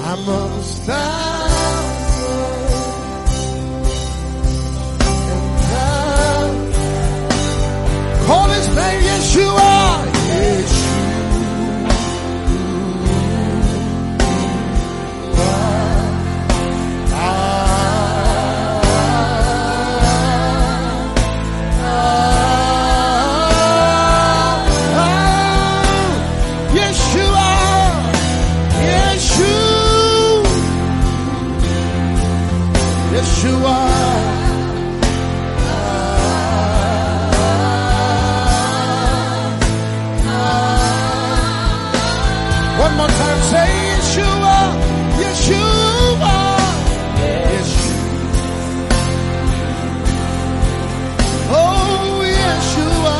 I'm unstoppable. Call his name, Yeshua. One more time, say Yeshua, Yeshua, Yeshua. Oh, Yeshua.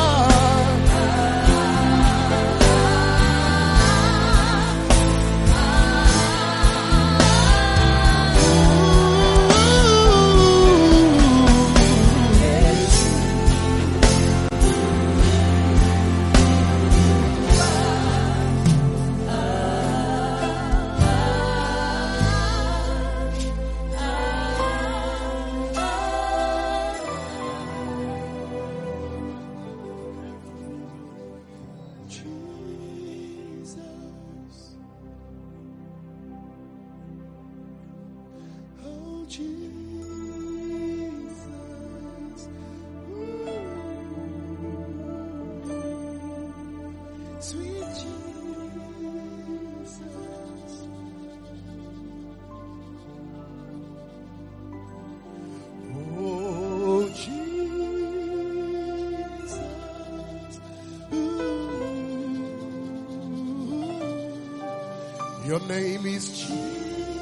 Your name is Jesus.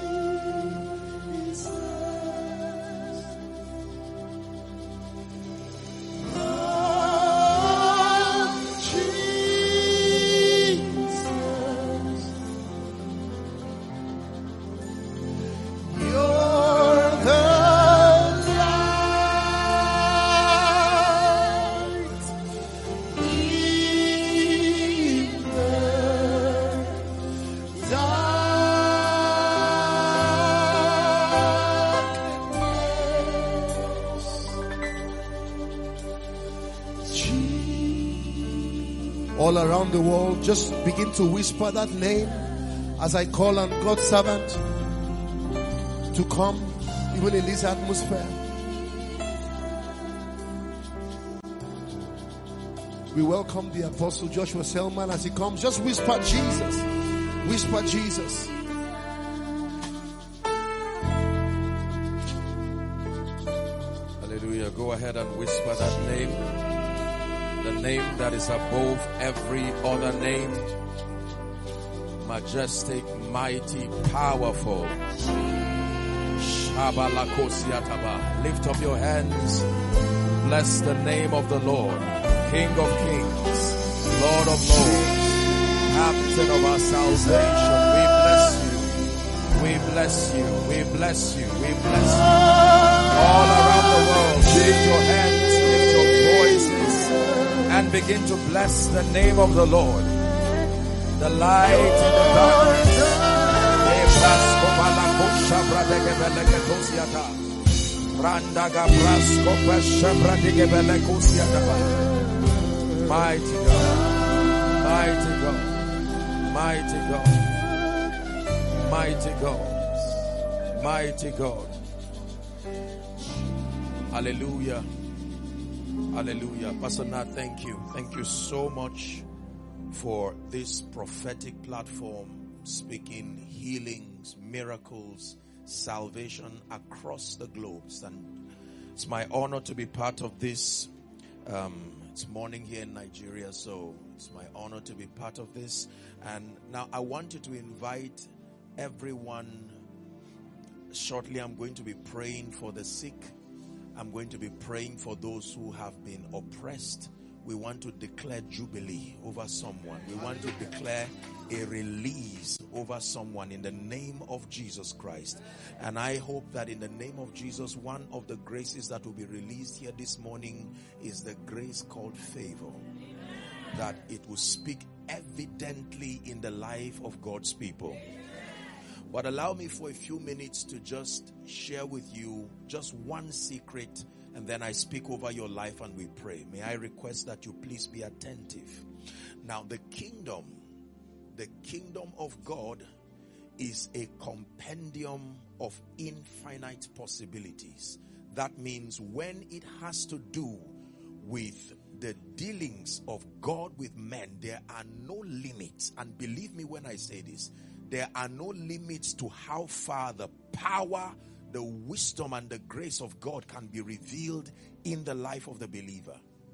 All around the world, just begin to whisper that name as I call on God's servant to come even in this atmosphere. We welcome the Apostle Joshua Selman as he comes. Just whisper Jesus. Whisper Jesus. Hallelujah. Go ahead and whisper that name. The name that is above every other name. Majestic, mighty, powerful. Lift up your hands. Bless the name of the Lord. King of kings, Lord of lords, Captain of our salvation. We bless you. We bless you. We bless you. We bless you. All around the world, lift your hands, lift your voices, and begin to bless the name of the Lord. The light in the darkness. Mighty God, mighty God, mighty God, mighty God, mighty God. Hallelujah. Hallelujah. Pastor Nat, thank you. Thank you so much for this prophetic platform, speaking healings, miracles, salvation across the globes. And it's my honor to be part of this. It's morning here in Nigeria, so it's my honor to be part of this. And now I want you to invite everyone. Shortly, I'm going to be praying for the sick. I'm going to be praying for those who have been oppressed. We want to declare jubilee over someone. We want to declare a release over someone in the name of Jesus Christ. And I hope that in the name of Jesus, one of the graces that will be released here this morning is the grace called favor. That it will speak evidently in the life of God's people. But allow me for a few minutes to just share with you just one secret, and then I speak over your life and we pray. May I request that you please be attentive. Now, the kingdom of God is a compendium of infinite possibilities. That means when it has to do with the dealings of God with men, there are no limits. And believe me when I say this, there are no limits to how far the power, the wisdom, and the grace of God can be revealed in the life of the believer.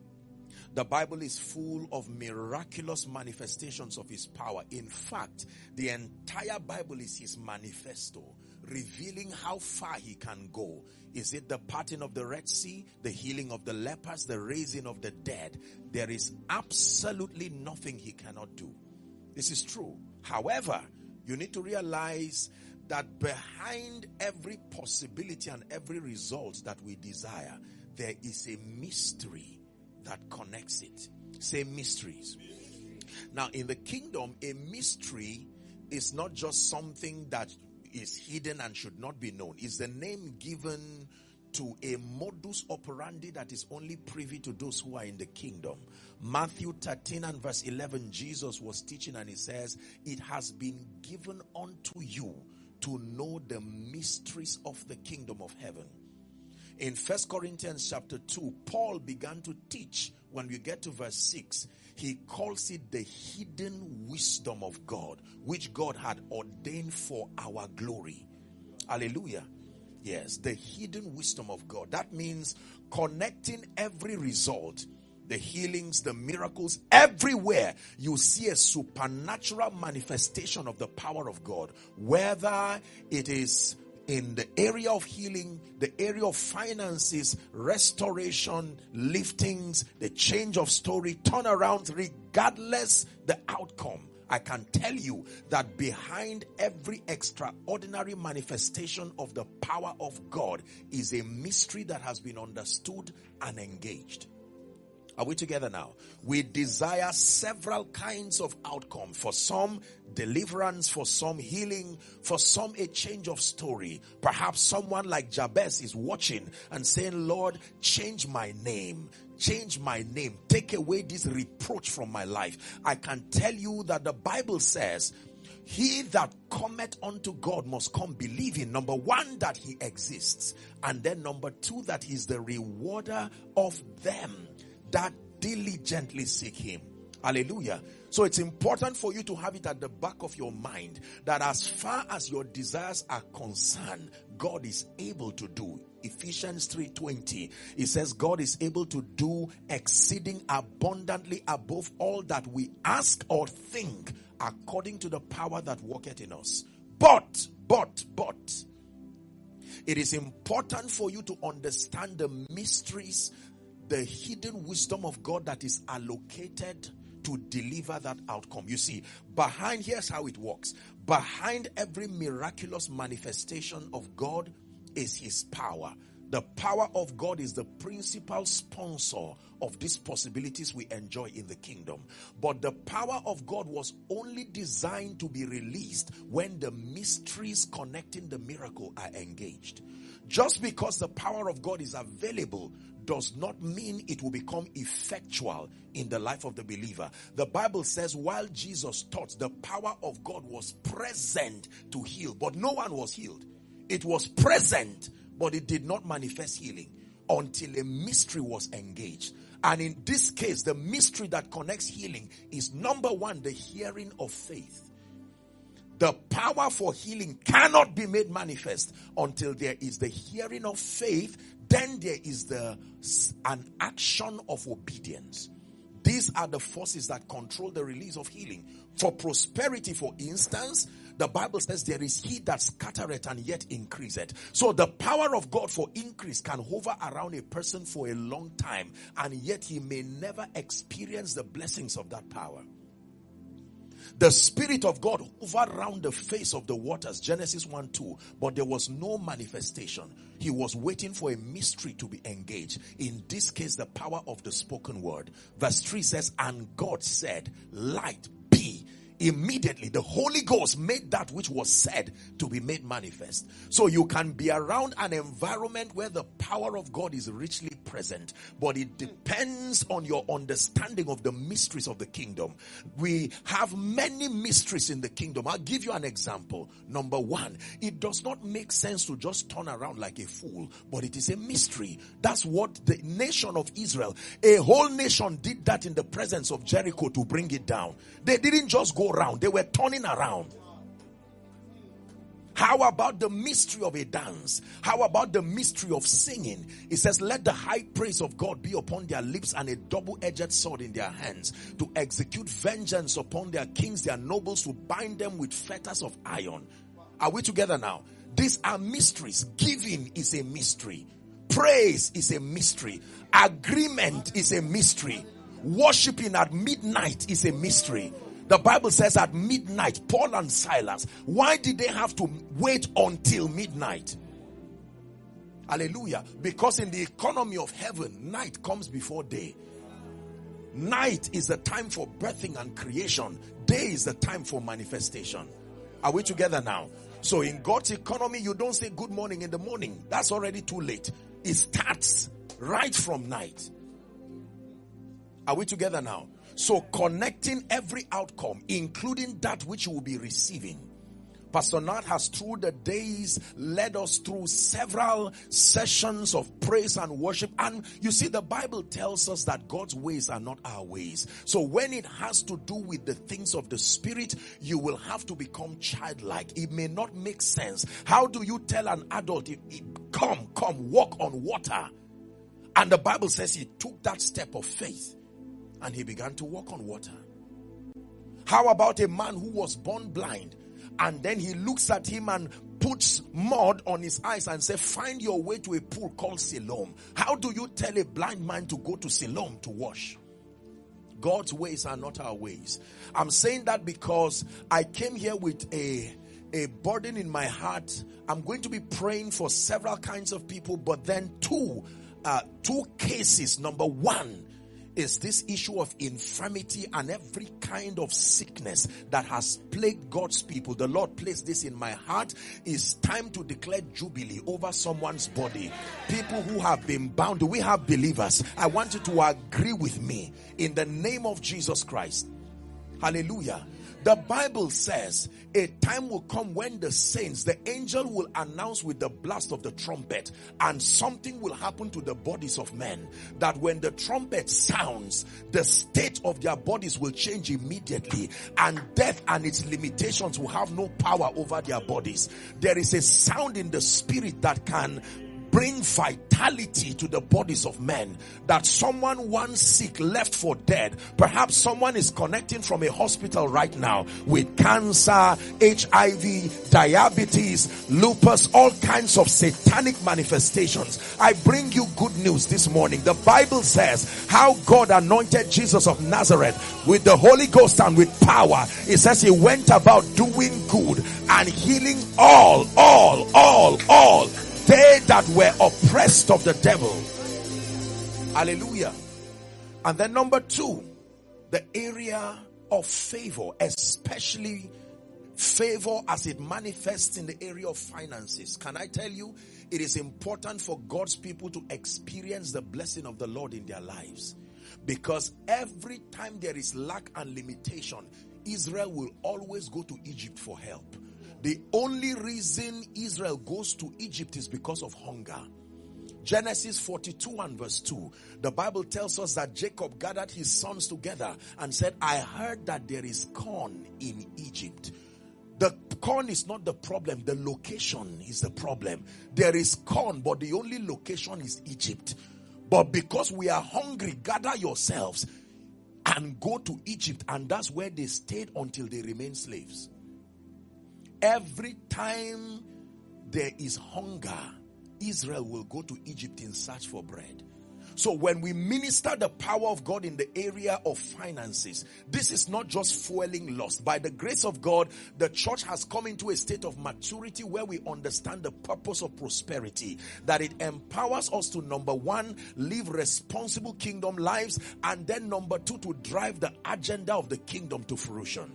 The Bible is full of miraculous manifestations of his power. In fact, the entire Bible is his manifesto, revealing how far he can go. Is it the parting of the Red Sea, the healing of the lepers, the raising of the dead? There is absolutely nothing he cannot do. This is true. However, you need to realize that behind every possibility and every result that we desire, there is a mystery that connects it. Say mysteries. Now, in the kingdom, a mystery is not just something that is hidden and should not be known. It's the name given to a modus operandi that is only privy to those who are in the kingdom. Matthew 13 and verse 11, Jesus was teaching and he says, it has been given unto you to know the mysteries of the kingdom of heaven. In 1 Corinthians chapter 2, Paul began to teach. When we get to verse 6, he calls it the hidden wisdom of God, which God had ordained for our glory. Hallelujah. Yes, the hidden wisdom of God. That means connecting every result, the healings, the miracles, everywhere you see a supernatural manifestation of the power of God. Whether it is in the area of healing, the area of finances, restoration, liftings, the change of story, turnaround, regardless the outcome, I can tell you that behind every extraordinary manifestation of the power of God is a mystery that has been understood and engaged. Are we together now? We desire several kinds of outcome. For some, deliverance. For some, healing. For some, a change of story. Perhaps someone like Jabez is watching and saying, Lord, change my name. Change my name. Take away this reproach from my life. I can tell you that the Bible says, he that cometh unto God must come believing, number one, that he exists. And then number two, that he is the rewarder of them that diligently seek him. Hallelujah. So it's important for you to have it at the back of your mind that as far as your desires are concerned, God is able to do. Ephesians 3:20, it says God is able to do exceeding abundantly above all that we ask or think, according to the power that worketh in us. But, it is important for you to understand the mysteries, the hidden wisdom of God that is allocated to deliver that outcome. You see, here's how it works. Behind every miraculous manifestation of God is his power. The power of God is the principal sponsor of these possibilities we enjoy in the kingdom. But the power of God was only designed to be released when the mysteries connecting the miracle are engaged. Just because the power of God is available does not mean it will become effectual in the life of the believer. The Bible says while Jesus taught, the power of God was present to heal, but no one was healed. It was present, but it did not manifest healing until a mystery was engaged. And in this case, the mystery that connects healing is number one, the hearing of faith. The power for healing cannot be made manifest until there is the hearing of faith. Then there is an action of obedience. These are the forces that control the release of healing. For prosperity, for instance, the Bible says there is he that scattereth and yet increaseth. So the power of God for increase can hover around a person for a long time, and yet he may never experience the blessings of that power. The Spirit of God hovered around the face of the waters, Genesis 1:2, but there was no manifestation. He was waiting for a mystery to be engaged. In this case, the power of the spoken word. Verse 3 says, and God said, light be. immediately the Holy Ghost made that which was said to be made manifest. So you can be around an environment where the power of God is richly present, but it depends on your understanding of the mysteries of the kingdom. We have many mysteries in the kingdom. I'll give you an example. Number one, it does not make sense to just turn around like a fool, but it is a mystery. That's what the nation of Israel, a whole nation, did that in the presence of Jericho to bring it down. They didn't just go around, they were turning around. How about the mystery of a dance? How about the mystery of singing? It says, let the high praise of God be upon their lips and a double-edged sword in their hands, to execute vengeance upon their kings, their nobles, to bind them with fetters of iron. Are we together now? These are mysteries. Giving is a mystery. Praise is a mystery. Agreement is a mystery. Worshiping at midnight is a mystery. The Bible says at midnight, Paul and Silas, why did they have to wait until midnight? Hallelujah. Because in the economy of heaven, night comes before day. Night is the time for birthing and creation. Day is the time for manifestation. Are we together now? So in God's economy, you don't say good morning in the morning. That's already too late. It starts right from night. Are we together now? So connecting every outcome, including that which you will be receiving. Pastor Nat has through the days led us through several sessions of praise and worship. And you see, the Bible tells us that God's ways are not our ways. So when it has to do with the things of the Spirit, you will have to become childlike. It may not make sense. How do you tell an adult, come, walk on water? And the Bible says he took that step of faith and he began to walk on water. How about a man who was born blind, and then he looks at him and puts mud on his eyes and says, find your way to a pool called Siloam. How do you tell a blind man to go to Siloam to wash? God's ways are not our ways. I'm saying that because I came here with a burden in my heart. I'm going to be praying for several kinds of people, but then two cases. Number one is this issue of infirmity and every kind of sickness that has plagued God's people. The Lord placed this in my heart. It's time to declare jubilee over someone's body. People who have been bound. Do we have believers? I want you to agree with me in the name of Jesus Christ. Hallelujah. The Bible says a time will come when the saints, the angel will announce with the blast of the trumpet, and something will happen to the bodies of men. That when the trumpet sounds, the state of their bodies will change immediately, and death and its limitations will have no power over their bodies. There is a sound in the spirit that can bring vitality to the bodies of men, that someone once sick left for dead. Perhaps someone is connecting from a hospital right now with cancer, HIV, diabetes, lupus, all kinds of satanic manifestations. I bring you good news this morning. The Bible says how God anointed Jesus of Nazareth with the Holy Ghost and with power. It says he went about doing good and healing all they that were oppressed of the devil. Hallelujah. And then number two, the area of favor, especially favor as it manifests in the area of finances. Can I tell you, it is important for God's people to experience the blessing of the Lord in their lives. Because every time there is lack and limitation, Israel will always go to Egypt for help. The only reason Israel goes to Egypt is because of hunger. Genesis 42 and verse 2. The Bible tells us that Jacob gathered his sons together and said, I heard that there is corn in Egypt. The corn is not the problem. The location is the problem. There is corn, but the only location is Egypt. But because we are hungry, gather yourselves and go to Egypt. And that's where they stayed until they remained slaves. Every time there is hunger, Israel will go to Egypt in search for bread. So when we minister the power of God in the area of finances, this is not just fueling lust. By the grace of God, the church has come into a state of maturity where we understand the purpose of prosperity. That it empowers us to, number one, live responsible kingdom lives. And then number two, to drive the agenda of the kingdom to fruition.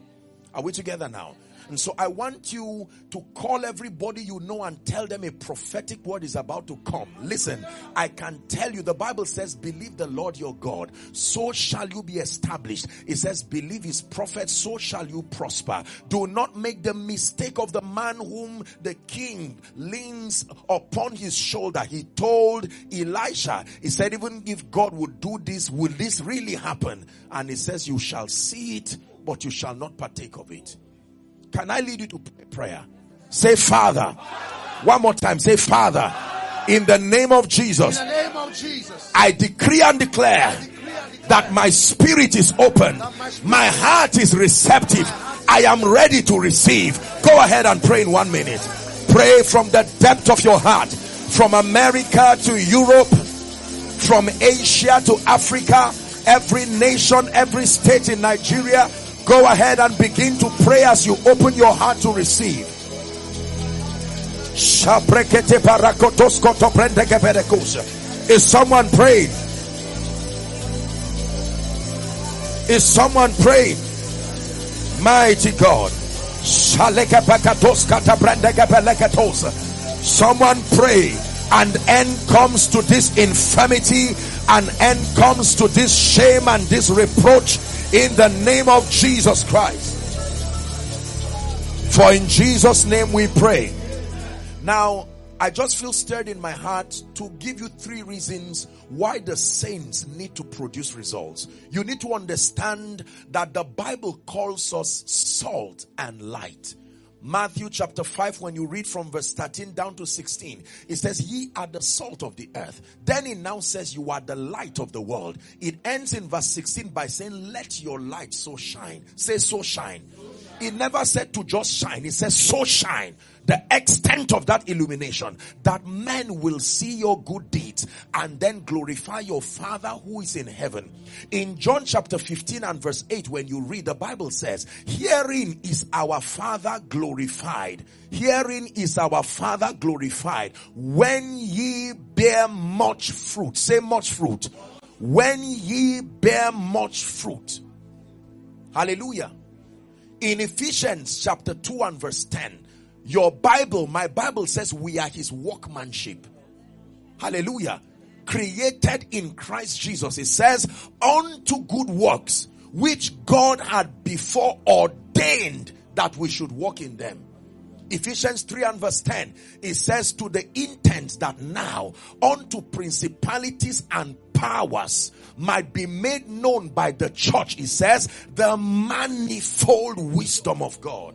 Are we together now? And so I want you to call everybody you know and tell them a prophetic word is about to come. Listen, I can tell you, the Bible says, believe the Lord your God, so shall you be established. It says, believe his prophets, so shall you prosper. Do not make the mistake of the man whom the king leans upon his shoulder. He told Elisha, he said, even if God would do this, will this really happen? And he says, you shall see it, but you shall not partake of it. Can I lead you to prayer? Say, Father. One more time. Say, Father. In the name of Jesus. In the name of Jesus. I decree and declare that my spirit is open. My heart is receptive. I am ready to receive. Go ahead and pray in 1 minute. Pray from the depth of your heart. From America to Europe. From Asia to Africa. Every nation, every state in Nigeria. Go ahead and begin to pray as you open your heart to receive. Is someone praying? Is someone praying? Mighty God. Someone pray. An end comes to this infirmity. An end comes to this shame and this reproach. In the name of Jesus Christ. For in Jesus' name we pray. Now, I just feel stirred in my heart to give you 3 reasons why the saints need to produce results. You need to understand that the Bible calls us salt and light. Matthew chapter 5, when you read from verse 13 down to 16, it says, ye are the salt of the earth. Then it now says, you are the light of the world. It ends in verse 16 by saying, let your light so shine. Say, so shine. It never said to just shine. It says, so shine. The extent of that illumination, that men will see your good deeds and then glorify your Father who is in heaven. In John chapter 15 and verse 8, when you read, the Bible says, herein is our Father glorified. Herein is our Father glorified, when ye bear much fruit. Say much fruit. When ye bear much fruit. Hallelujah. In Ephesians chapter 2 and verse 10, your Bible, my Bible says we are his workmanship. Hallelujah. Created in Christ Jesus. It says, unto good works, which God had before ordained that we should walk in them. Ephesians 3 and verse 10, it says, to the intent that now unto principalities and powers might be made known by the church. It says, the manifold wisdom of God.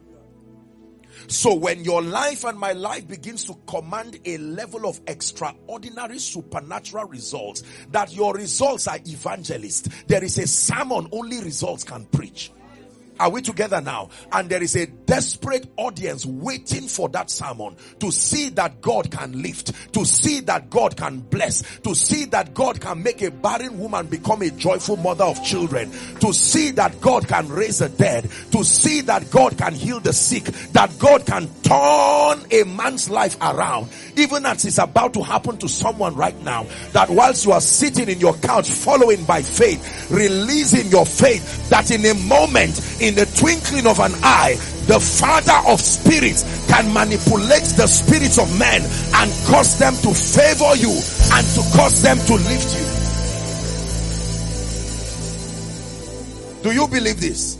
So when your life and my life begins to command a level of extraordinary supernatural results, that your results are evangelists. There is a sermon only results can preach. Are we together now? And there is a desperate audience waiting for that sermon to see that God can lift, to see that God can bless, to see that God can make a barren woman become a joyful mother of children, to see that God can raise the dead, to see that God can heal the sick, that God can turn a man's life around, even as it's about to happen to someone right now, that whilst you are sitting in your couch following by faith, releasing your faith, that in a moment, in the twinkling of an eye, the Father of spirits can manipulate the spirits of men and cause them to favor you and to cause them to lift you. Do you believe this?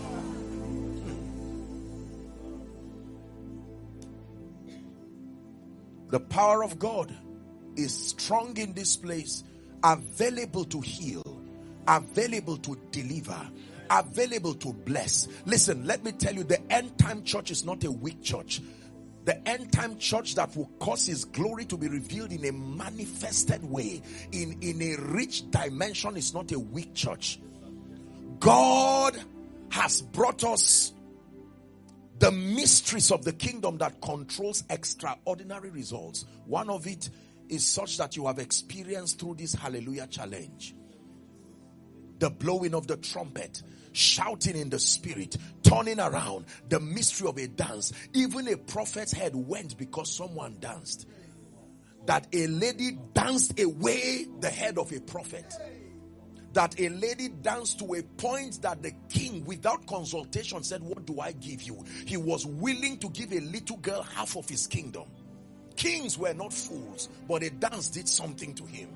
The power of God is strong in this place, available to heal, available to deliver, available to bless. Listen, let me tell you, the end time church is not a weak church. The end time church that will cause his glory to be revealed in a manifested way, in a rich dimension, is not a weak church. God has brought us the mysteries of the kingdom that controls extraordinary results. One of it is such that you have experienced through this Hallelujah Challenge. The blowing of the trumpet, shouting in the spirit, turning around, the mystery of a dance. Even a prophet's head went because someone danced. That a lady danced away the head of a prophet. that a lady danced to a point that the king, without consultation, said, what do I give you? He was willing to give a little girl half of his kingdom. Kings were not fools, but a dance did something to him.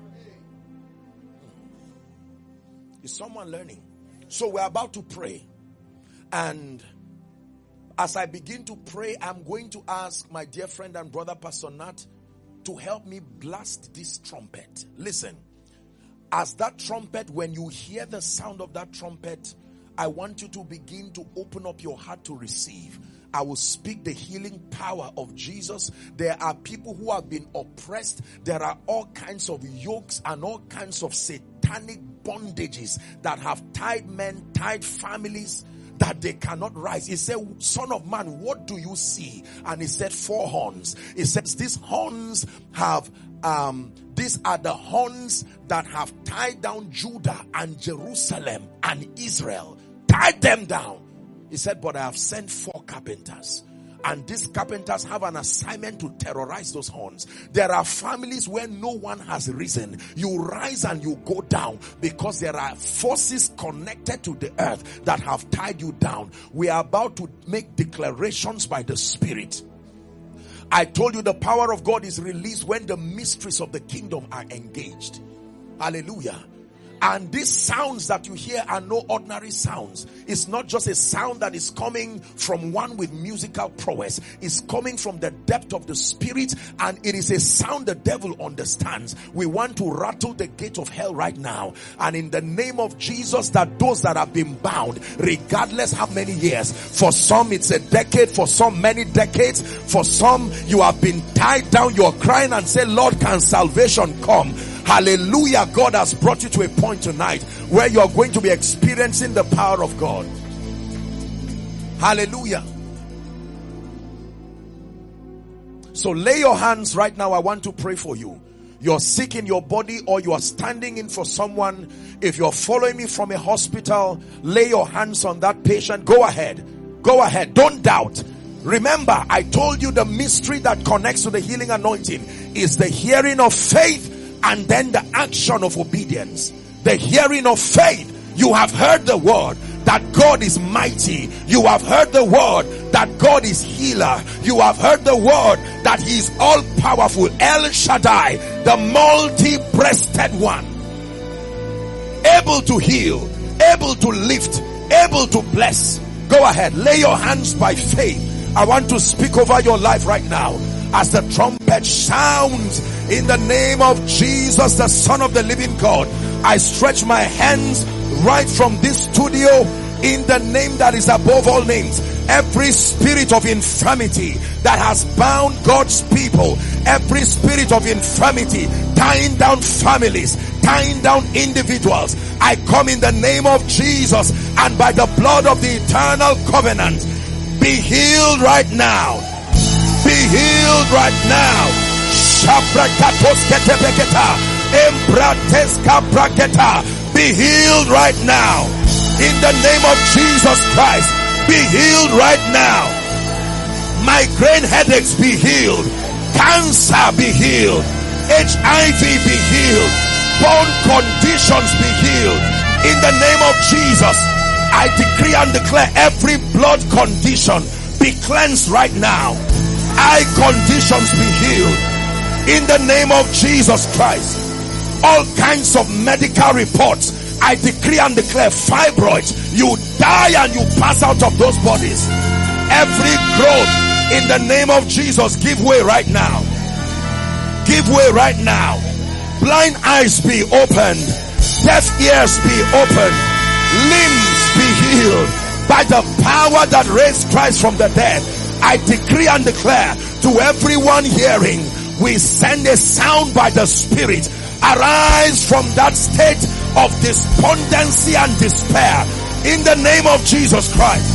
Is someone learning? So we're about to pray. And as I begin to pray, I'm going to ask my dear friend and brother, Pastor Nat, to help me blast this trumpet. Listen, as that trumpet, when you hear the sound of that trumpet, I want you to begin to open up your heart to receive. I will speak the healing power of Jesus. There are people who have been oppressed. There are all kinds of yokes and all kinds of satanic bondages that have tied men, tied families, that they cannot rise. He said, Son of man, what do you see? And he said, 4 horns. He says, these horns have, these are the horns that have tied down Judah and Jerusalem and Israel. Tied them down. He said, but I have sent 4 carpenters. And these carpenters have an assignment to terrorize those horns. There are families where no one has risen. You rise and you go down because there are forces connected to the earth that have tied you down. We are about to make declarations by the Spirit. I told you the power of God is released when the mysteries of the kingdom are engaged. Hallelujah. And these sounds that you hear are no ordinary sounds. It's not just a sound that is coming from one with musical prowess. It's coming from the depth of the spirit, and it is a sound the devil understands. We want to rattle the gate of hell right now. And in the name of Jesus, that those that have been bound, regardless how many years, for some it's a decade, for some many decades, for some you have been tied down, you're crying and say, Lord, can salvation come? Hallelujah. God has brought you to a point tonight where you're going to be experiencing the power of God. Hallelujah. So lay your hands right now. I want to pray for you. You're sick in your body or you are standing in for someone. If you're following me from a hospital, lay your hands on that patient. Go ahead. Go ahead. Don't doubt. Remember, I told you the mystery that connects to the healing anointing is the hearing of faith and then the action of obedience. The hearing of faith. You have heard the word that God is mighty. You have heard the word that God is healer. You have heard the word that he is all powerful. El Shaddai, the multi-breasted one. Able to heal, able to lift, able to bless. Go ahead, lay your hands by faith. I want to speak over your life right now. As the trumpet sounds in the name of Jesus, the Son of the living God, I stretch my hands right from this studio in the name that is above all names. Every spirit of infirmity that has bound God's people, every spirit of infirmity tying down families, tying down individuals, I come in the name of Jesus and by the blood of the eternal covenant. Be healed right now. Be healed right now. Be healed right now. In the name of Jesus Christ. Be healed right now. Migraine headaches, be healed. Cancer, be healed. HIV, be healed. Bone conditions, be healed. In the name of Jesus, I decree and declare every blood condition be cleansed right now. Eye conditions be healed. In the name of Jesus Christ. All kinds of medical reports, I decree and declare fibroids, you die and you pass out of those bodies. Every growth in the name of Jesus, give way right now. Give way right now. Blind eyes be opened. Deaf ears be opened. Limbs be healed. By the power that raised Christ from the dead, I decree and declare to everyone hearing, we send a sound by the Spirit. Arise from that state of despondency and despair in the name of Jesus Christ.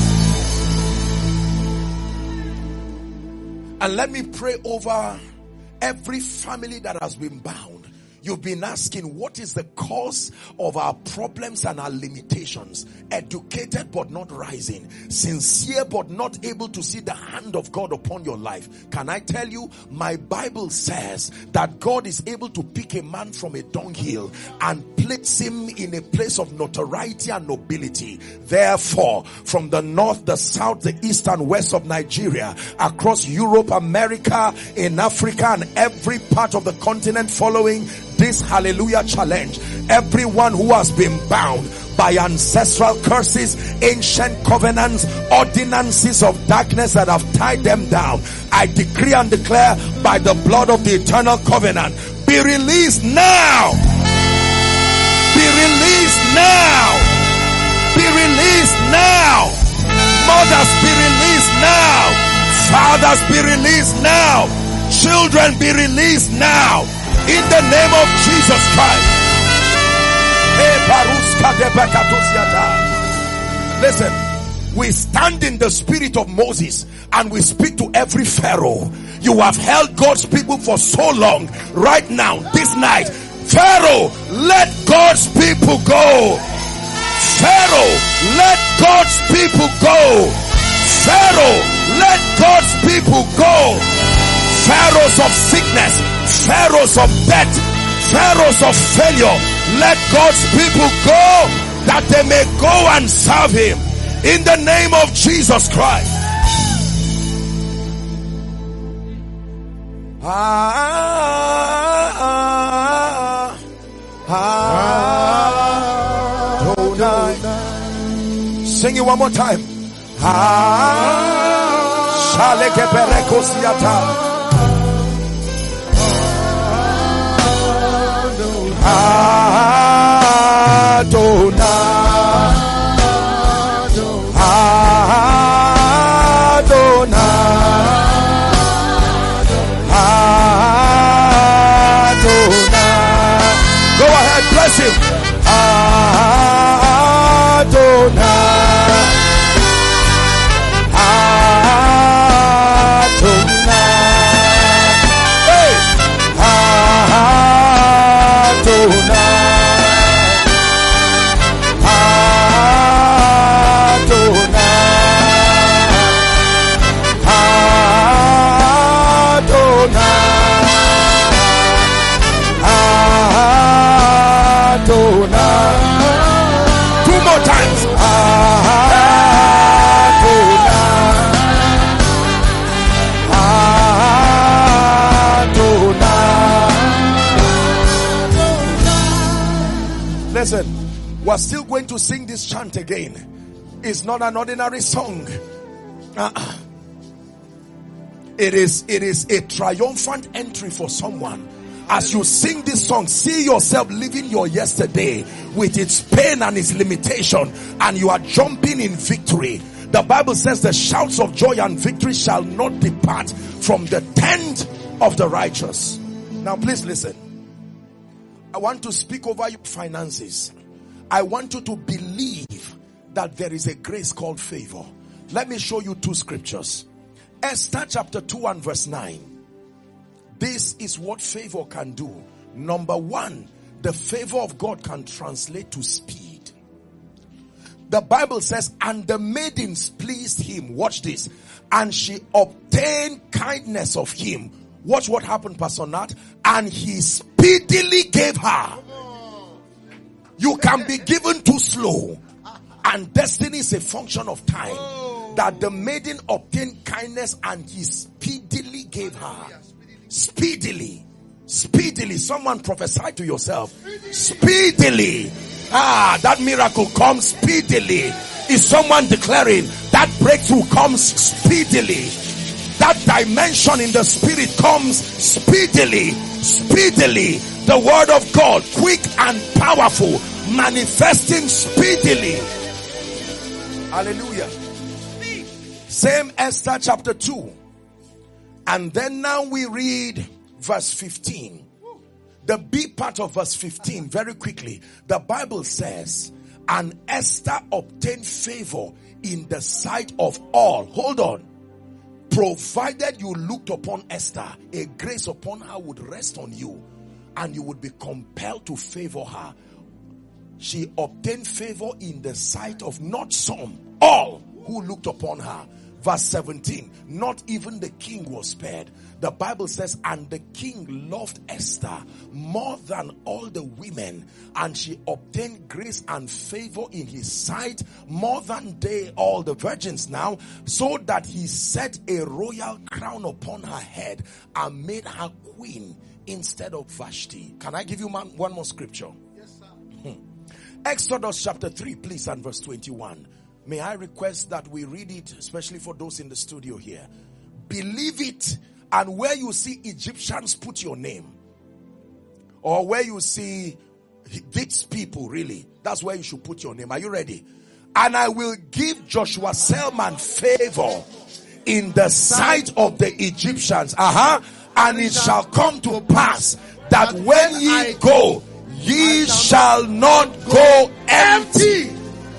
And let me pray over every family that has been bound. You've been asking, what is the cause of our problems and our limitations? Educated but not rising. Sincere but not able to see the hand of God upon your life. Can I tell you, my Bible says that God is able to pick a man from a dunghill and place him in a place of notoriety and nobility. Therefore, from the north, the south, the east and west of Nigeria, across Europe, America, in Africa and every part of the continent following this hallelujah challenge, everyone who has been bound by ancestral curses, ancient covenants, ordinances of darkness that have tied them down, I decree and declare by the blood of the eternal covenant, be released now. Be released now. Be released now. Mothers, be released now. Fathers, be released now. Children, be released now. In the name of Jesus Christ. Listen, we stand in the spirit of Moses and we speak to every Pharaoh. You have held God's people for so long. Right now, this night, Pharaoh, let God's people go. Pharaoh, let God's people go. Pharaoh, let God's people go. Pharaohs of sickness, pharaohs of death, pharaohs of failure, let God's people go that they may go and serve him in the name of Jesus Christ. Sing it one more time. Go ahead, bless him. Listen, we're still going to sing this chant again. It's not an ordinary song. It is a triumphant entry for someone. As you sing this song, see yourself living your yesterday with its pain and its limitation, and you are jumping in victory. The Bible says the shouts of joy and victory shall not depart from the tent of the righteous. Now please listen. I want to speak over your finances. I want you to believe that there is a grace called favor. Let me show you two scriptures. Esther chapter 2 and verse 9. This is what favor can do. Number one, the favor of God can translate to speed. The Bible says, and the maidens pleased him. Watch this. And she obtained kindness of him. Watch what happened, Pastor Nat. And he speedily gave her. You can be given too slow. And destiny is a function of time. That the maiden obtained kindness and he speedily gave her. Speedily. Speedily. Someone prophesy to yourself. Speedily. That miracle comes speedily. Is someone declaring that breakthrough comes speedily? That dimension in the spirit comes speedily. Speedily. The word of God, quick and powerful, manifesting speedily. Hallelujah. Same Esther chapter 2. And then now we read verse 15. The B part of verse 15, very quickly. The Bible says, and Esther obtained favor in the sight of all. Hold on. Provided you looked upon Esther, a grace upon her would rest on you. and you would be compelled to favor her. She obtained favor in the sight of not some, all who looked upon her. Verse 17, not even the king was spared. The Bible says, and the king loved Esther more than all the women, and she obtained grace and favor in his sight more than they, all the virgins now, so that he set a royal crown upon her head and made her queen instead of Vashti. Can I give you one more scripture? Yes, sir. Exodus chapter 3, please, and verse 21. May I request that we read it, especially for those in the studio here. Believe it, and where you see Egyptians, put your name. Or where you see these people, really, that's where you should put your name. Are you ready? And I will give Joshua Selman favor in the sight of the Egyptians. And it shall come to pass that when ye go, ye shall not go empty.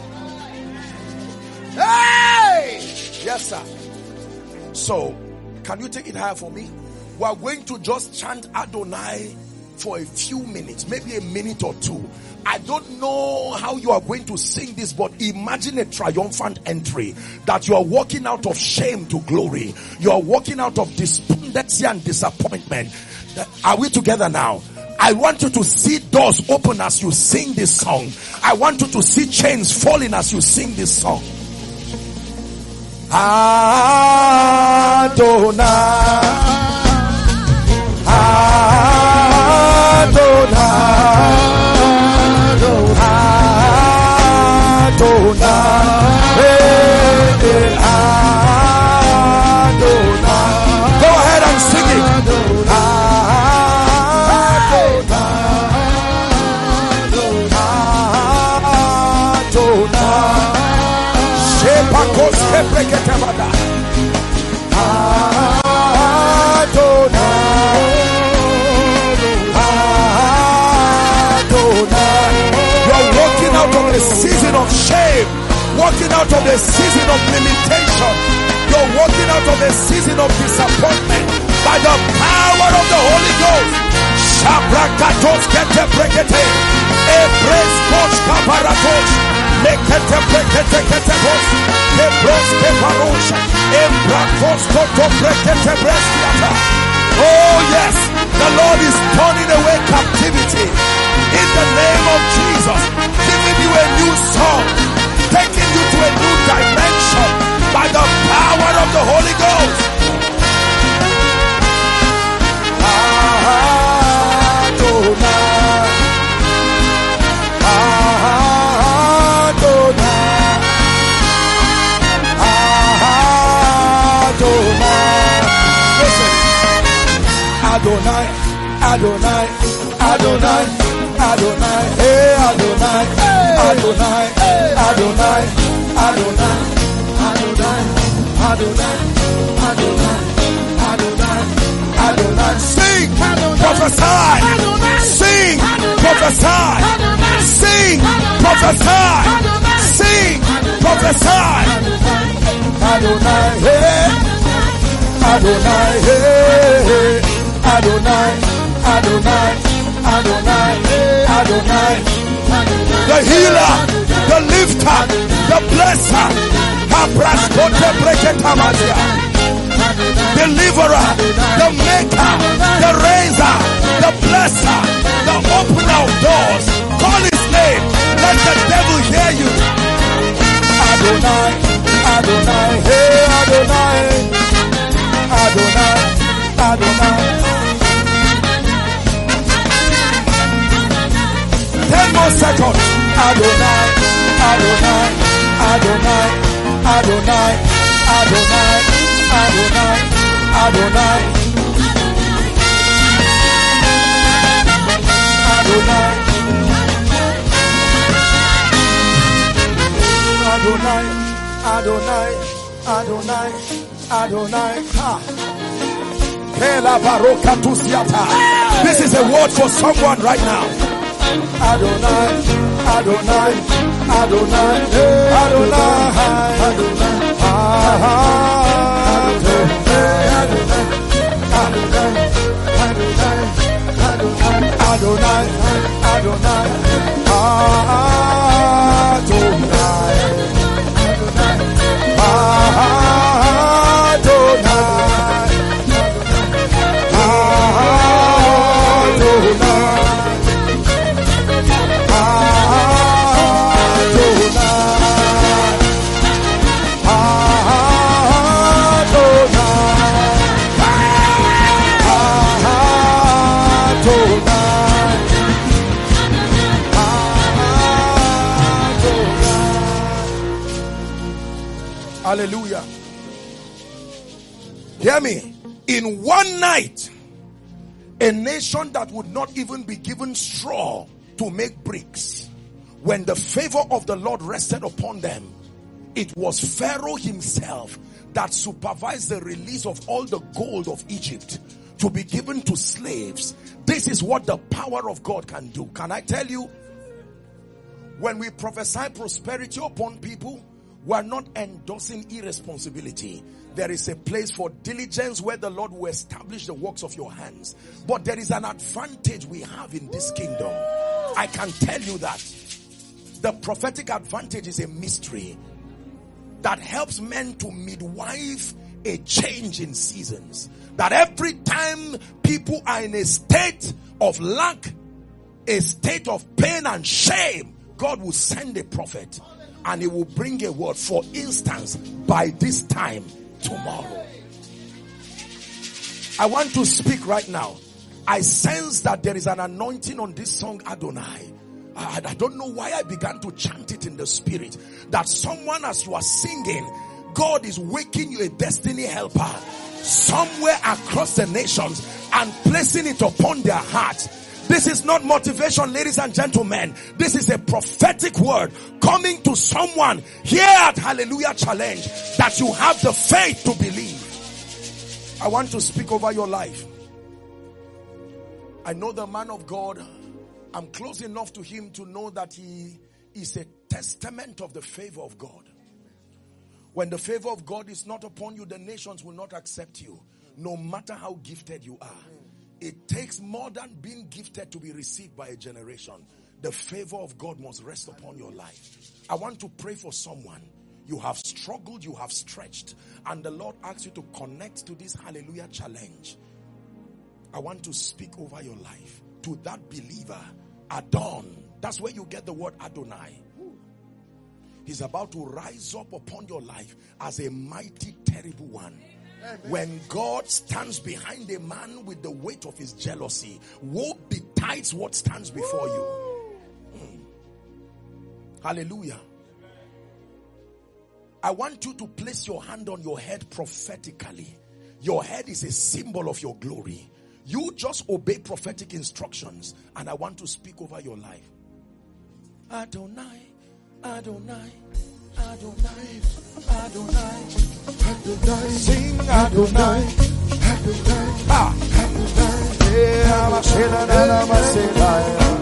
Hey! Yes, sir. So, can you take it higher for me? We are going to just chant Adonai for a few minutes, maybe a minute or two. I don't know how you are going to sing this, but imagine a triumphant entry that you are walking out of shame to glory. You are walking out of despondency and disappointment. Are we together now? I want you to see doors open as you sing this song. I want you to see chains falling as you sing this song. Adonai, Adonai, Adonai. Go ahead and sing it. You're walking out of the season of shame, walking out of the season of limitation. You're walking out of the season of disappointment by the power of the Holy Ghost. Shabrakatos kete brekete, ebres kosh kaparatos, lekete brekete kete bos, ebros keparosh, embrakos koto brekete breskiata. Oh yes, the Lord is turning away captivity in the name of Jesus, giving you a new song, taking you to a new dimension by the power of the Holy Ghost. Adonai, Adonai, Adonai, Adonai, hey Adonai, Adonai, Adonai, Adonai, Adonai, Adonai, Adonai, Adonai, Adonai. Sing, prophesy, sing, prophesy, sing, prophesy, sing, prophesy. Adonai, hey, Adonai, hey. Adonai, Adonai, Adonai, Adonai, the healer, the lifter, the blesser, deliverer, the maker, the raiser, the blesser, the opener of doors. Call his name, let the devil hear you. Adonai, Adonai, hey Adonai, Adonai, Adonai. 10 more seconds. Adonai, Adonai, Adonai, Adonai, Adonai, Adonai, Adonai, Adonai, Adonai, Adonai, Adonai, Adonai. This is a word for someone right now. Adonai, Adonai, Adonai, Adonai, Adonai, Adonai, Adonai, Hallelujah. Hear me. In one night, a nation that would not even be given straw to make bricks, when the favor of the Lord rested upon them, it was Pharaoh himself that supervised the release of all the gold of Egypt to be given to slaves. This is what the power of God can do. Can I tell you? When we prophesy prosperity upon people, we are not endorsing irresponsibility. There is a place for diligence where the Lord will establish the works of your hands. But there is an advantage we have in this kingdom. I can tell you that. The prophetic advantage is a mystery that helps men to midwife a change in seasons. That every time people are in a state of lack, a state of pain and shame, God will send a prophet and he will bring a word. For instance, by this time tomorrow. I want to speak right now. I sense that there is an anointing on this song, Adonai. I don't know why I began to chant it in the spirit. That someone, as you are singing, God is waking you a destiny helper somewhere across the nations and placing it upon their hearts. This is not motivation, ladies and gentlemen. This is a prophetic word coming to someone here at Hallelujah Challenge, that you have the faith to believe. I want to speak over your life. I know the man of God. I'm close enough to him to know that he is a testament of the favor of God. When the favor of God is not upon you, the nations will not accept you, no matter how gifted you are. It takes more than being gifted to be received by a generation. The favor of God must rest upon your life. I want to pray for someone. You have struggled, you have stretched, and the Lord asks you to connect to this Hallelujah Challenge. I want to speak over your life. To that believer, Adon. That's where you get the word Adonai. He's about to rise up upon your life as a mighty, terrible one. Amen. When God stands behind a man with the weight of his jealousy, woe betides what stands before you. Hallelujah. I want you to place your hand on your head prophetically. Your head is a symbol of your glory. You just obey prophetic instructions, and I want to speak over your life. Adonai, Adonai, Adonai, Adonai, Adonai, sing Adonai, Adonai, Adonai,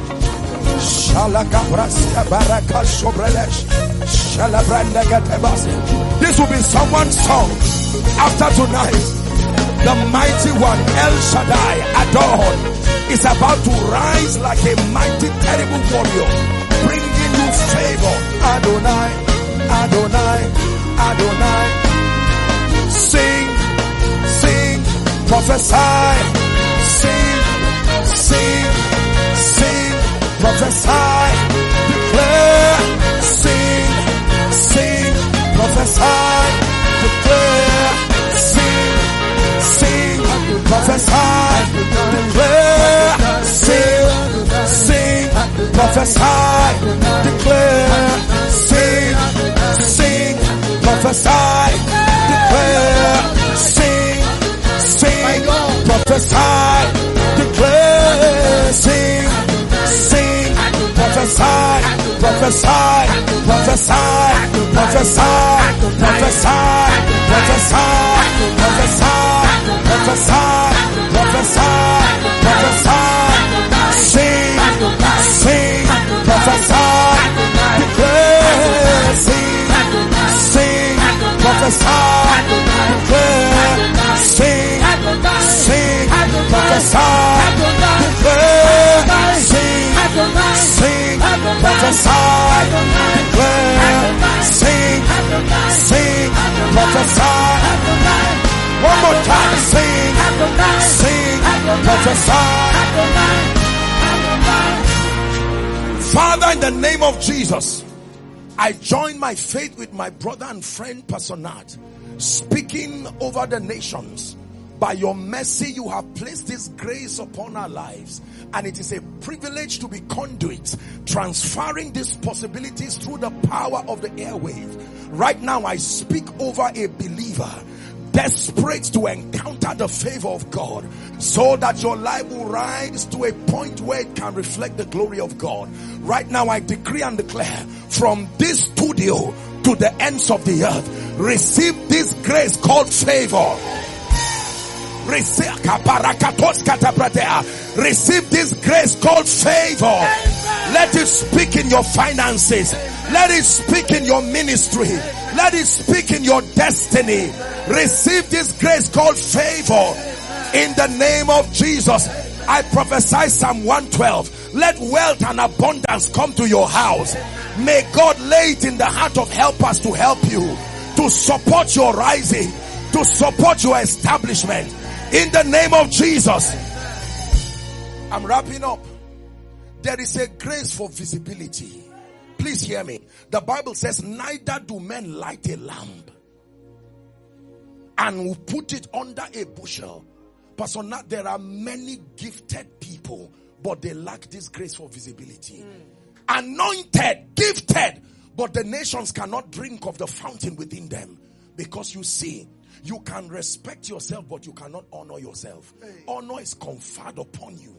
this will be someone's song after tonight. The mighty one, El Shaddai, Adon, is about to rise like a mighty, terrible warrior, bringing you favor. Adonai, Adonai, Adonai. Sing, sing, prophesy. Sing, sing, sing, prophesy. Declare, sing, sing, prophesy. Declare, sing, sing, prophesy, declare, sing, sing, prophesy, declare, sing, sing, prophesy, declare, sing, sing, prophesy, declare, sing, sing, prophesy, prophesy, prophesy, prophesy, prophesy, prophesy, prophesy, prophesy, prophesy, prophesy, sing, sing, prophesy, declare, sing, sing, prophesy, declare, sing, sing, prophesy, declare, sing, sing, prophesy, declare, sing, sing, prophesy. One more time, sing, sing, prophesy. Father, in the name of Jesus, I join my faith with my brother and friend Pastor Nat, speaking over the nations. By your mercy, you have placed this grace upon our lives, and it is a privilege to be conduits, transferring these possibilities through the power of the airwave. Right now I speak over a believer desperate to encounter the favor of God, so that your life will rise to a point where it can reflect the glory of God. Right now I decree and declare, from this studio to the ends of the earth, receive this grace called favor. Receive this grace called favor. Let it speak in your finances. Let it speak in your ministry. Let it speak in your destiny. Receive this grace called favor in the name of Jesus. I prophesy Psalm 112. Let wealth and abundance come to your house. May God lay it in the heart of helpers to help you, to support your rising, to support your establishment. In the name of Jesus. I'm wrapping up. There is a grace for visibility. Please hear me. The Bible says, neither do men light a lamp and will put it under a bushel. Pastor Nat, there are many gifted people, but they lack this grace for visibility. Anointed, gifted, but the nations cannot drink of the fountain within them. Because you see, you can respect yourself, but you cannot honor yourself. Honor is conferred upon you.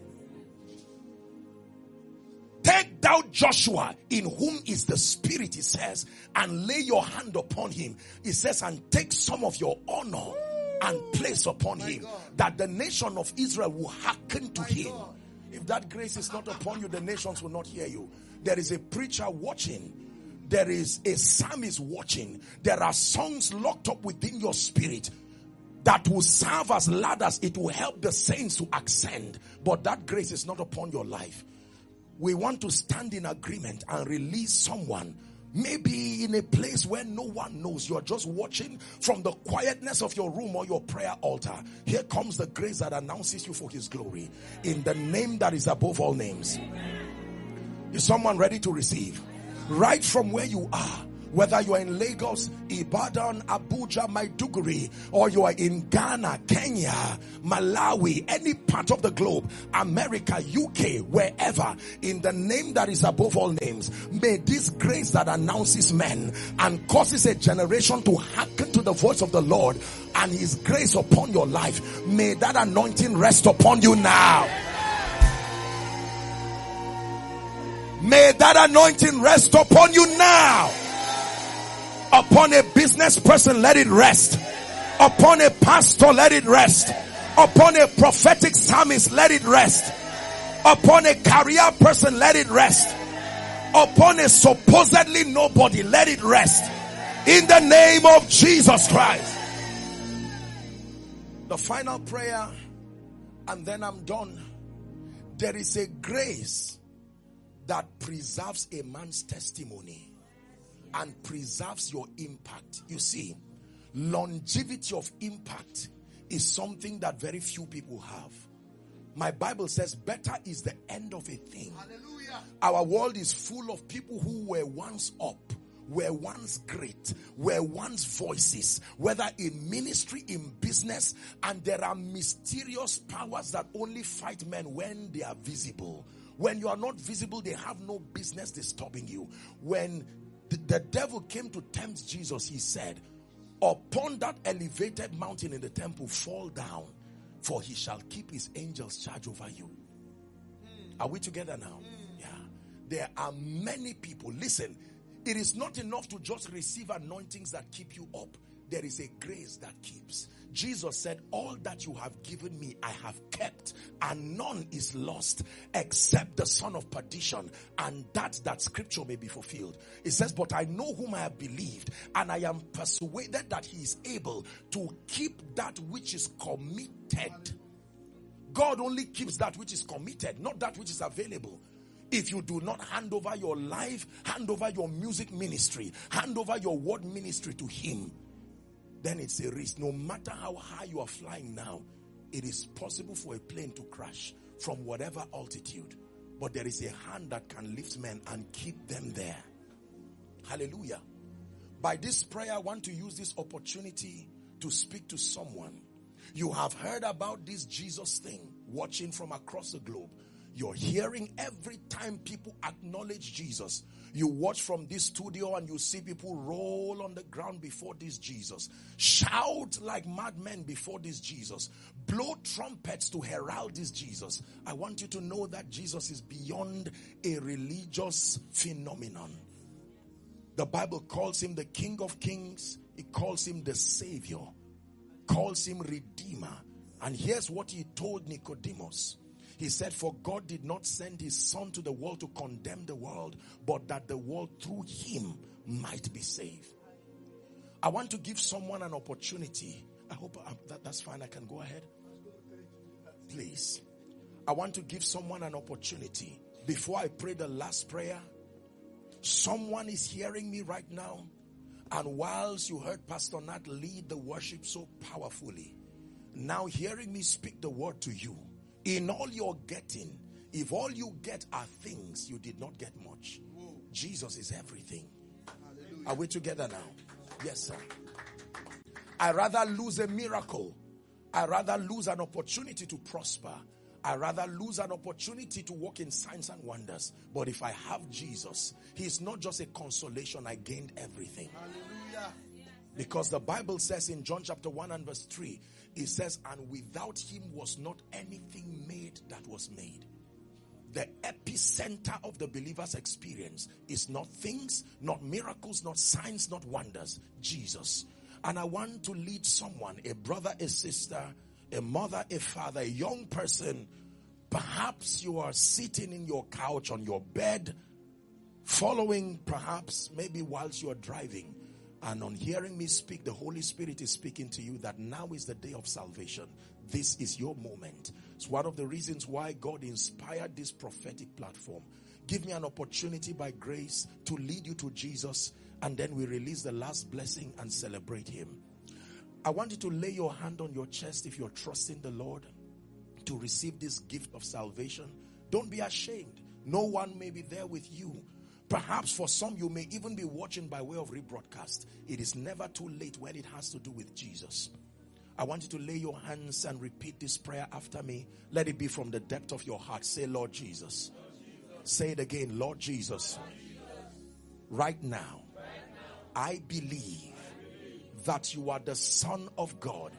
Take thou Joshua, in whom is the Spirit, he says, and lay your hand upon him. He says, and take some of your honor and place upon him, that the nation of Israel will hearken to him. If that grace is not upon you, the nations will not hear you. There is a preacher watching. There is a psalmist watching. There are songs locked up within your spirit that will serve as ladders. It will help the saints to ascend. But that grace is not upon your life. We want to stand in agreement and release someone, maybe in a place where no one knows. You're just watching from the quietness of your room or your prayer altar. Here comes the grace that announces you for his glory, in the name that is above all names. Is someone ready to receive? Right from where you are, whether you are in Lagos, Ibadan, Abuja, Maiduguri, or you are in Ghana, Kenya, Malawi, any part of the globe, America, UK, wherever, in the name that is above all names, may this grace that announces men and causes a generation to hearken to the voice of the Lord and his grace upon your life, may that anointing rest upon you now. May that anointing rest upon you now. Upon a business person, let it rest. Upon a pastor, let it rest. Upon a prophetic psalmist, let it rest. Upon a career person, let it rest. Upon a supposedly nobody, let it rest. In the name of Jesus Christ. The final prayer, and then I'm done. There is a grace that preserves a man's testimony and preserves your impact. You see, longevity of impact is something that very few people have. My Bible says better is the end of a thing. Hallelujah. Our world is full of people who were once up, were once great, were once voices, whether in ministry, in business, and there are mysterious powers that only fight men when they are visible. When you are not visible, they have no business disturbing you. When the devil came to tempt Jesus, he said, upon that elevated mountain in the temple, fall down, for he shall keep his angels charge over you. Are we together now? Yeah. There are many people. Listen, it is not enough to just receive anointings that keep you up. There is a grace that keeps. Jesus said, all that you have given me, I have kept, and none is lost except the son of perdition, and that scripture may be fulfilled. It says, but I know whom I have believed, and I am persuaded that he is able to keep that which is committed. God only keeps that which is committed, not that which is available. If you do not hand over your life, hand over your music ministry, hand over your word ministry to him, then it's a risk. No matter how high you are flying now, it is possible for a plane to crash from whatever altitude. But there is a hand that can lift men and keep them there. Hallelujah. By this prayer, I want to use this opportunity to speak to someone. You have heard about this Jesus thing, watching from across the globe. You're hearing every time people acknowledge Jesus. You watch from this studio and you see people roll on the ground before this Jesus. Shout like madmen before this Jesus. Blow trumpets to herald this Jesus. I want you to know that Jesus is beyond a religious phenomenon. The Bible calls him the King of Kings. It calls him the Savior. Calls him Redeemer. And here's what he told Nicodemus. He said, for God did not send his son to the world to condemn the world, but that the world through him might be saved. I want to give someone an opportunity. I hope that's fine. I can go ahead. Please. I want to give someone an opportunity. Before I pray the last prayer, someone is hearing me right now. And whilst you heard Pastor Nat lead the worship so powerfully, now hearing me speak the word to you, in all you're getting, if all you get are things, you did not get much. Jesus is everything. Hallelujah. Are we together now? Yes, sir. I rather lose a miracle. I rather lose an opportunity to prosper. I rather lose an opportunity to walk in signs and wonders. But if I have Jesus, he's not just a consolation. I gained everything. Hallelujah. Because the Bible says in John chapter 1 and verse 3, it says, and without him was not anything made that was made. The epicenter of the believer's experience is not things, not miracles, not signs, not wonders. Jesus. And I want to lead someone, a brother, a sister, a mother, a father, a young person. Perhaps you are sitting in your couch on your bed, following perhaps maybe whilst you are driving. And on hearing me speak, the Holy Spirit is speaking to you that now is the day of salvation. This is your moment. It's one of the reasons why God inspired this prophetic platform. Give me an opportunity by grace to lead you to Jesus, and then we release the last blessing and celebrate him. I want you to lay your hand on your chest if you're trusting the Lord to receive this gift of salvation. Don't be ashamed. No one may be there with you. Perhaps for some, you may even be watching by way of rebroadcast. It is never too late when it has to do with Jesus. I want you to lay your hands and repeat this prayer after me. Let it be from the depth of your heart. Say, Lord Jesus. Say it again, Lord Jesus. Right now, I believe that you are the Son of God.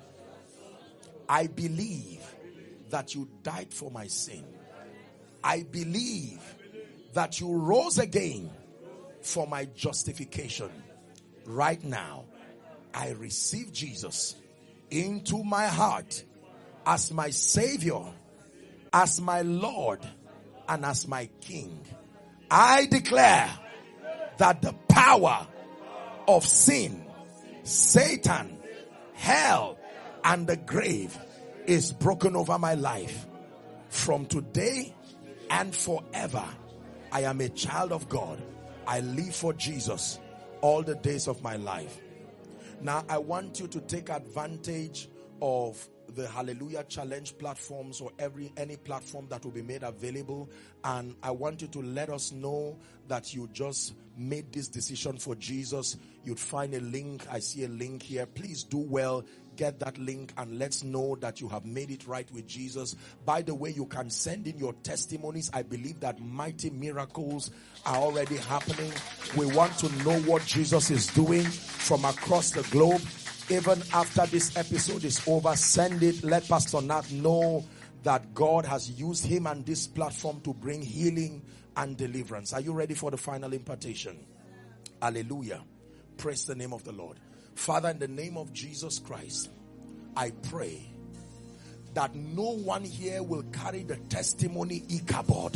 I believe that you died for my sin. I believe that you rose again for my justification. Right now, I receive Jesus into my heart as my Savior, as my Lord, and as my King. I declare that the power of sin, Satan, hell, and the grave is broken over my life. From today and forever, I am a child of God. I live for Jesus all the days of my life. Now, I want you to take advantage of the Hallelujah Challenge platforms or any platform that will be made available. And I want you to let us know that you just made this decision for Jesus. You'd find a link. I see a link here. Please do well. Get that link and let's know that you have made it right with Jesus. By the way, you can send in your testimonies. I believe that mighty miracles are already happening. We want to know what Jesus is doing from across the globe. Even after this episode is over, send it. Let Pastor Nat know that God has used him and this platform to bring healing and deliverance. Are you ready for the final impartation? Hallelujah. Praise the name of the Lord. Father, in the name of Jesus Christ, I pray that no one here will carry the testimony Ichabod.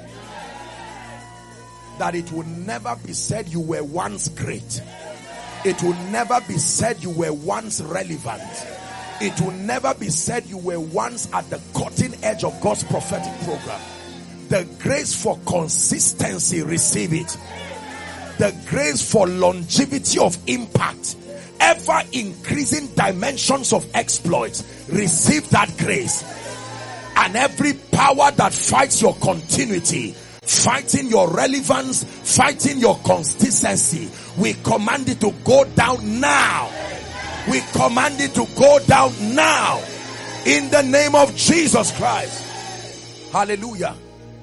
That it will never be said you were once great. It will never be said you were once relevant. It will never be said you were once at the cutting edge of God's prophetic program. The grace for consistency, receive it. The grace for longevity of impact, ever increasing dimensions of exploits, receive that grace. And every power that fights your continuity, fighting your relevance, fighting your consistency, we command it to go down now. We command it to go down now in the name of Jesus Christ. Hallelujah.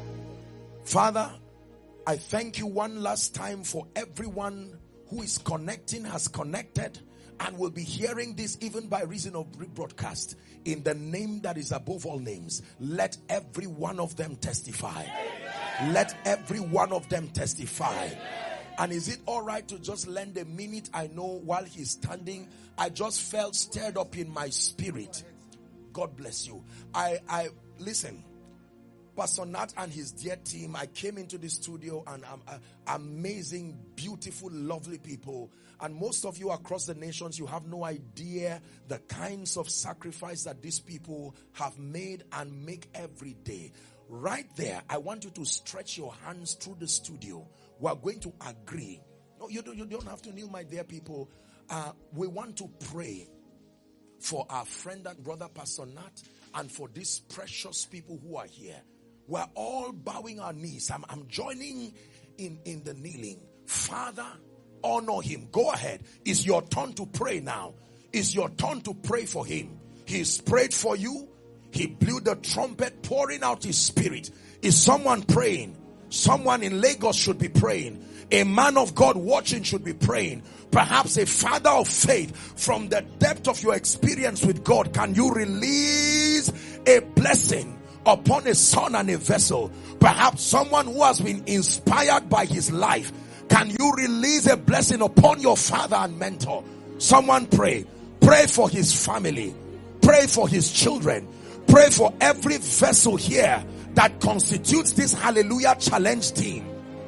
Father, I thank you one last time for everyone who is connecting, has connected, and will be hearing this even by reason of rebroadcast. In the name that is above all names, let every one of them testify. Let every one of them testify. And is it all right to just lend a minute? I know while he's standing, I just felt stirred up in my spirit. God bless you. I listen. Pastor Nat and his dear team, I came into the studio and amazing, beautiful, lovely people. And most of you across the nations, you have no idea the kinds of sacrifice that these people have made and make every day. Right there, I want you to stretch your hands through the studio. We are going to agree. No, you don't have to kneel, my dear people. We want to pray for our friend and brother Pastor Nat and for these precious people who are here. We're all bowing our knees. I'm joining in the kneeling. Father, honor him. Go ahead. It's your turn to pray now. It's your turn to pray for him. He's prayed for you. He blew the trumpet, pouring out his spirit. Is someone praying? Someone in Lagos should be praying. A man of God watching should be praying. Perhaps a father of faith, from the depth of your experience with God, can you release a blessing upon a son and a vessel? Perhaps someone who has been inspired by his life. Can you release a blessing upon your father and mentor? Someone pray. Pray for his family. Pray for his children. Pray for every vessel here that constitutes this Hallelujah Challenge team.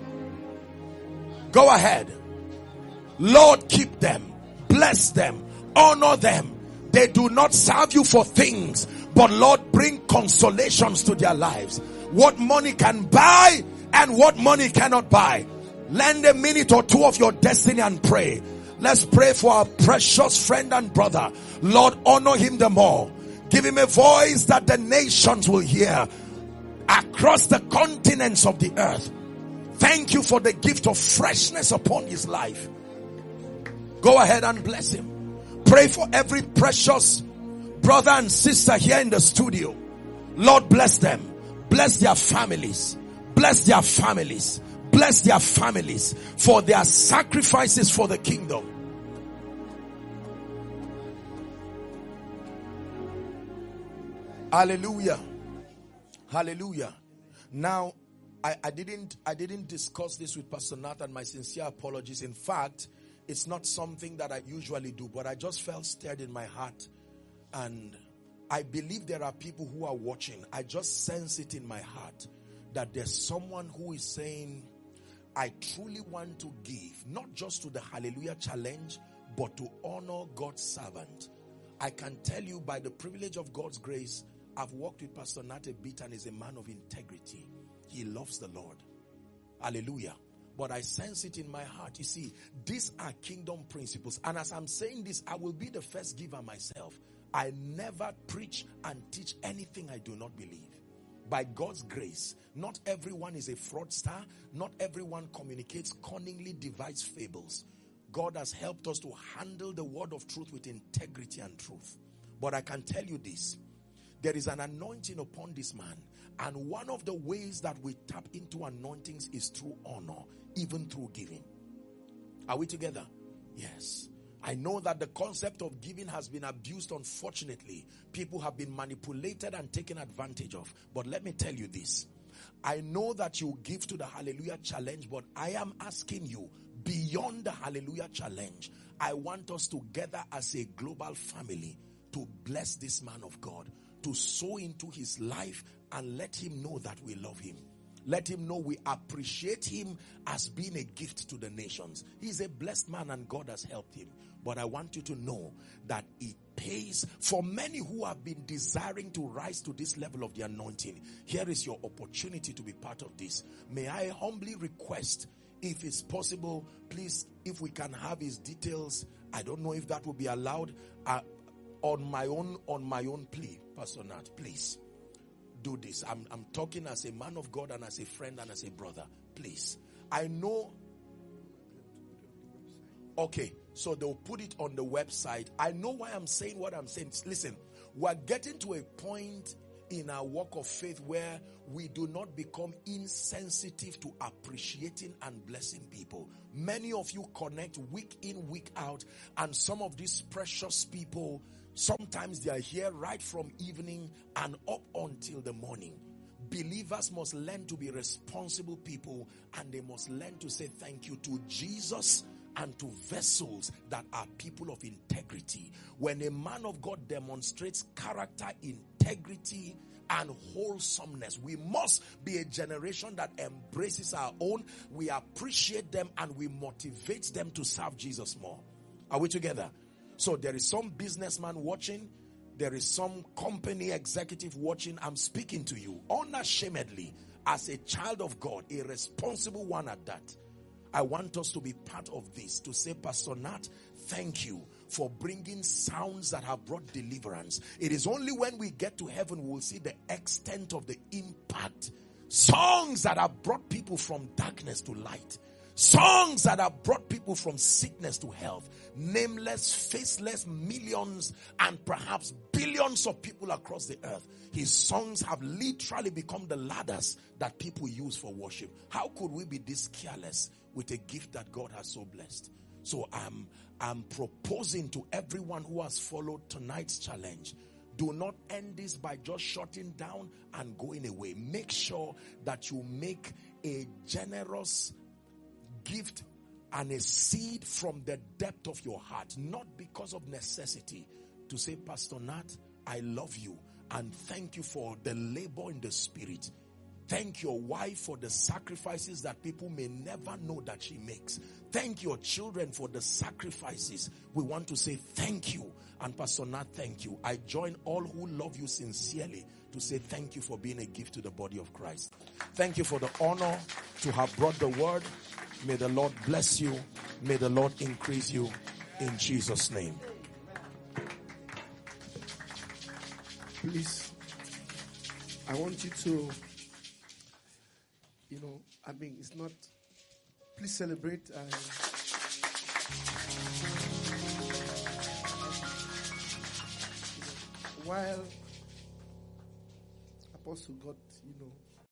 Go ahead. Lord, keep them. Bless them. Honor them. They do not serve you for things, but Lord, bring consolations to their lives. What money can buy and what money cannot buy. Lend a minute or two of your destiny and pray. Let's pray for our precious friend and brother. Lord, honor him the more. Give him a voice that the nations will hear across the continents of the earth. Thank you for the gift of freshness upon his life. Go ahead and bless him. Pray for every precious brother and sister here in the studio. Lord, bless them. Bless their families. Bless their families. Bless their families for their sacrifices for the kingdom. Hallelujah. Hallelujah. Now, I didn't discuss this with Pastor Nat, and my sincere apologies. In fact, it's not something that I usually do, but I just felt stirred in my heart. And I believe there are people who are watching. I just sense it in my heart that there's someone who is saying, I truly want to give, not just to the Hallelujah Challenge, but to honor God's servant. I can tell you by the privilege of God's grace, I've worked with Pastor Nat a bit, and is a man of integrity. He loves the Lord. Hallelujah. But I sense it in my heart. You see, these are kingdom principles. And as I'm saying this, I will be the first giver myself. I never preach and teach anything I do not believe. By God's grace, not everyone is a fraudster. Not everyone communicates cunningly devised fables. God has helped us to handle the word of truth with integrity and truth. But I can tell you this. There is an anointing upon this man. And one of the ways that we tap into anointings is through honor, even through giving. Are we together? Yes. I know that the concept of giving has been abused, unfortunately. People have been manipulated and taken advantage of. But let me tell you this. I know that you give to the Hallelujah Challenge, but I am asking you, beyond the Hallelujah Challenge, I want us together as a global family to bless this man of God, to sow into his life and let him know that we love him. Let him know we appreciate him as being a gift to the nations. He's a blessed man and God has helped him. But I want you to know that it pays for many who have been desiring to rise to this level of the anointing. Here is your opportunity to be part of this. May I humbly request, if it's possible, please, if we can have his details. I don't know if that will be allowed. On my own plea, Pastor Nat, please do this. I'm talking as a man of God and as a friend and as a brother. Please. I know. Okay, so they'll put it on the website. I know why I'm saying what I'm saying. Listen, we're getting to a point in our walk of faith where we do not become insensitive to appreciating and blessing people. Many of you connect week in, week out, and some of these precious people, sometimes they are here right from evening and up until the morning. Believers must learn to be responsible people, and they must learn to say thank you to Jesus and to vessels that are people of integrity. When a man of God demonstrates character, integrity, and wholesomeness, we must be a generation that embraces our own. We appreciate them and we motivate them to serve Jesus more. Are we together? So there is some businessman watching. There is some company executive watching. I'm speaking to you unashamedly as a child of God, a responsible one at that. I want us to be part of this, to say, Pastor Nat, thank you for bringing sounds that have brought deliverance. It is only when we get to heaven we will see the extent of the impact. Songs that have brought people from darkness to light. Songs that have brought people from sickness to health. Nameless, faceless, millions and perhaps billions of people across the earth. His songs have literally become the ladders that people use for worship. How could we be this careless with a gift that God has so blessed? So I'm proposing to everyone who has followed tonight's challenge, do not end this by just shutting down and going away. Make sure that you make a generous gift and a seed from the depth of your heart, not because of necessity, to say, Pastor Nat, I love you and thank you for the labor in the spirit. Thank your wife for the sacrifices that people may never know that she makes. Thank your children for the sacrifices. We want to say thank you. And Pastor Nat, thank you. I join all who love you sincerely to say thank you for being a gift to the body of Christ. Thank you for the honor to have brought the word. May the Lord bless you. May the Lord increase you in Jesus' name. Please, I want you to, it's not, please celebrate. While Apostle got,